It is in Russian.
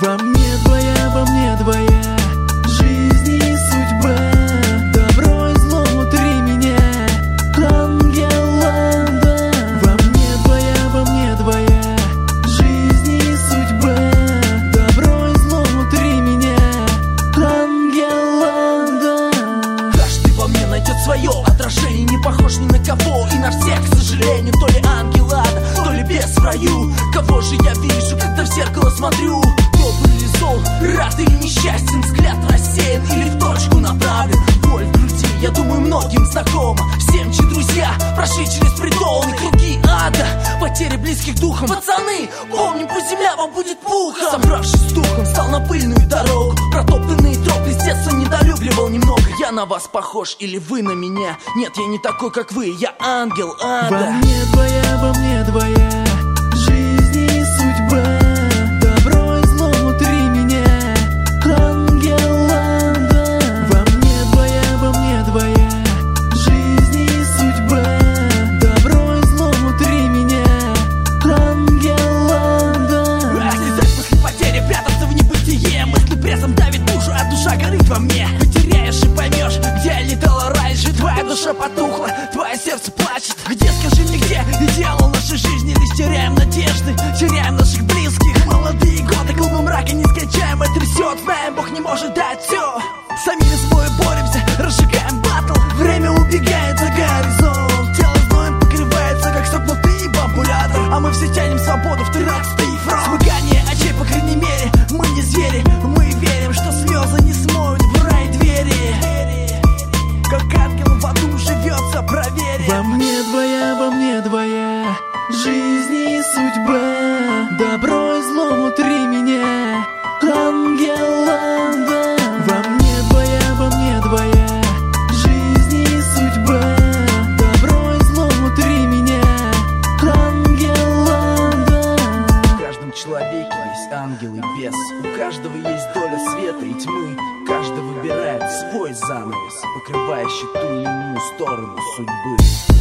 Во мне твоя жизнь и судьба. Добро и зло внутри меня, ангел ада. Во мне твоя жизнь и судьба. Добро и зло внутри меня, ангел ада. Каждый во мне найдет свое отражение, не похож ни на кого и на всех, к сожалению. То ли ангел ада, то ли бес в раю. Кого же я вижу, когда в зеркало смотрю? Добрый или зол, рад или несчастен, взгляд рассеян или в точку направлен. Боль в груди, я думаю, многим знакома. Всем, чьи друзья прошли через притолы, круги ада, потери близких духом. Пацаны, помним, пусть земля вам будет пухом. Собравшись с духом, стал на пыльную дорогу. Протоптанные тропы с детства недолюбливал немного. Я на вас похож или вы на меня? Нет, я не такой, как вы, я ангел ада. Во мне твоя жизнь и судьба. Добро и зло внутри меня, ангел ада. Во мне твоя жизнь и судьба. Добро и зло внутри меня, ангел ада. Слезать после потери, прятаться в небытие. Мысли прессом давит душу, а душа горит во мне. Потеряешь и поймешь, где я летала раньше. Твоя душа потухла, твое сердце плачет. Где, скажи мне, где идеал нашей жизни? Лишь теряем надежды, теряем наших близких. Молодые годы, клубы мрака нескончаемо трясет. Знаем, Бог не может дать все. Сами с собой боремся, разжигаем батл. Время убегает за горизонт. Тело зноем покрывается, как согнутый бамбулятор. А мы все тянем свободу в 13-й фронт. Смыкание очей, по крайней мере, мы не звери. Мы верим, что слезы не смоют в рай двери. Как ангел в аду живется, проверь. Во мне твоя жизнь и судьба. Добро и зло внутри меня, ангел ада. Во мне твоя жизнь и судьба. Добро и зло внутри меня, ангел ада. В каждом человеке есть ангел и бес. У каждого есть доля света и тьмы. Каждый выбирает свой занавес, покрывающий ту или иную сторону судьбы.